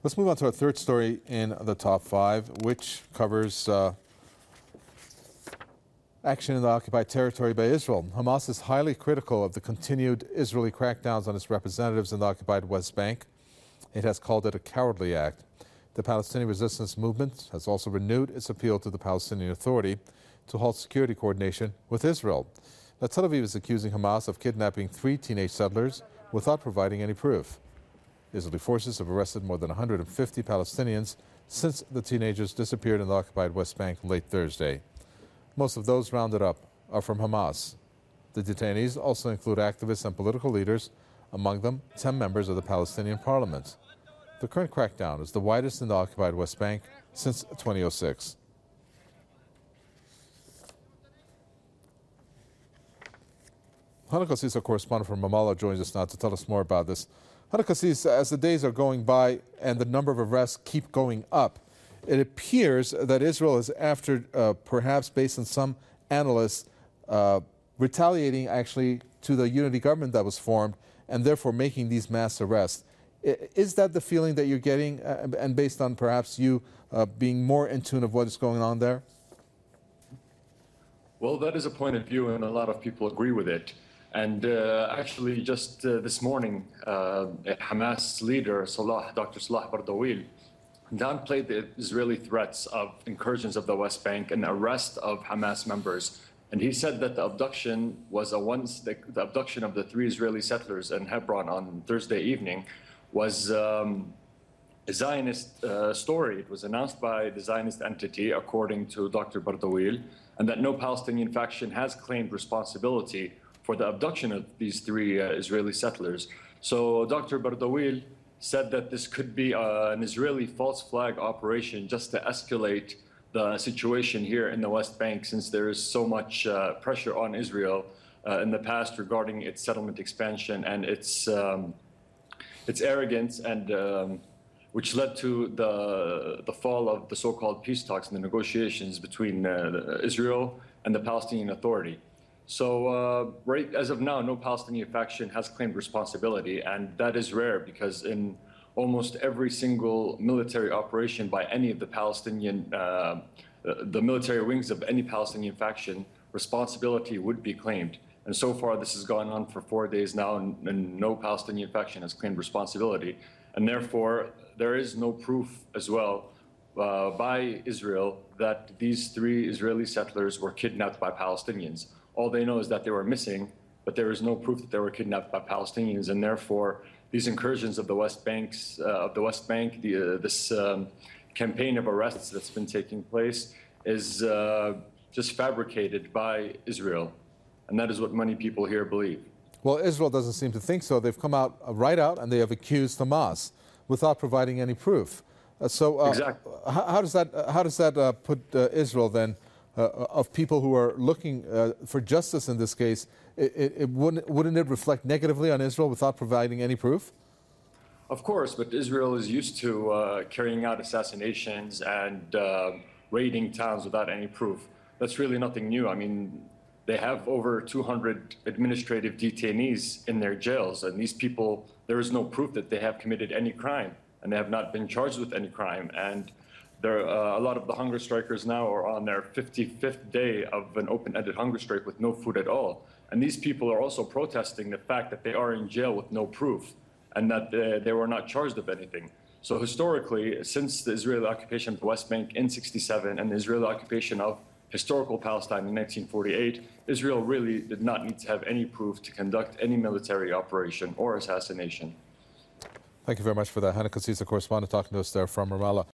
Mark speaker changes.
Speaker 1: Let's move on to our third story in the top five, which covers action in the occupied territory by Israel. Hamas is highly critical of the continued Israeli crackdowns on its representatives in the occupied West Bank. It has called it a cowardly act. The Palestinian resistance movement has also renewed its appeal to the Palestinian Authority to halt security coordination with Israel. Now, Tel Aviv is accusing Hamas of kidnapping 3 teenage settlers without providing any proof. Israeli forces have arrested more than 150 Palestinians since the teenagers disappeared in the occupied West Bank late Thursday. Most of those rounded up are from Hamas. The detainees also include activists and political leaders, among them 10 members of the Palestinian parliament. The current crackdown is the widest in the occupied West Bank since 2006. Hana Kassis, our correspondent from Ramallah, joins us now to tell us more about this. Hana Kassis, as the days are going by and the number of arrests keep going up, it appears that Israel is after, perhaps based on some analysts, retaliating actually to the unity government that was formed and therefore making these mass arrests. Is that the feeling that you're getting, and based on perhaps you being more in tune of what is going on there?
Speaker 2: Well, that is a point of view, and a lot of people agree with it. And actually, just this morning, Hamas leader Dr. Salah Bardawil downplayed the Israeli threats of incursions of the West Bank and arrest of Hamas members. And he said that the abduction was the abduction of the 3 Israeli settlers in Hebron on Thursday evening was a Zionist story. It was announced by the Zionist entity, according to Dr. Bardawil, and that no Palestinian faction has claimed responsibility for the abduction of these 3 Israeli settlers. So Dr. Bardawil said that this could be an Israeli false flag operation just to escalate the situation here in the West Bank, since there is so much pressure on Israel in the past regarding its settlement expansion and its arrogance, and which led to the fall of the so-called peace talks and the negotiations between Israel and the Palestinian Authority. So right as of now, no Palestinian faction has claimed responsibility, and that is rare because in almost every single military operation by any of the Palestinian, the military wings of any Palestinian faction, responsibility would be claimed. And so far, this has gone on for 4 days now, and no Palestinian faction has claimed responsibility. And therefore, there is no proof as well by Israel that these 3 Israeli settlers were kidnapped by Palestinians. All they know is that they were missing, but there is no proof that they were kidnapped by Palestinians. And therefore, these incursions of the West Bank, this campaign of arrests that's been taking place is just fabricated by Israel. And that is what many people here believe.
Speaker 1: Well, Israel doesn't seem to think so. They've come out right out and they have accused Hamas without providing any proof.
Speaker 2: Exactly.
Speaker 1: How does that put Israel then, of people who are looking for justice in this case, wouldn't it reflect negatively on Israel without providing any proof?
Speaker 2: Of course, but Israel is used to carrying out assassinations and raiding towns without any proof. That's really nothing new. I mean, they have over 200 administrative detainees in their jails, and these people, there is no proof that they have committed any crime, and they have not been charged with any crime. And a lot of the hunger strikers now are on their 55th day of an open-ended hunger strike with no food at all. And these people are also protesting the fact that they are in jail with no proof and that they were not charged of anything. So historically, since the Israeli occupation of the West Bank in '67 and the Israeli occupation of historical Palestine in 1948, Israel really did not need to have any proof to conduct any military operation or assassination.
Speaker 1: Thank you very much for that. Hana Kassis, correspondent, talking to us there from Ramallah.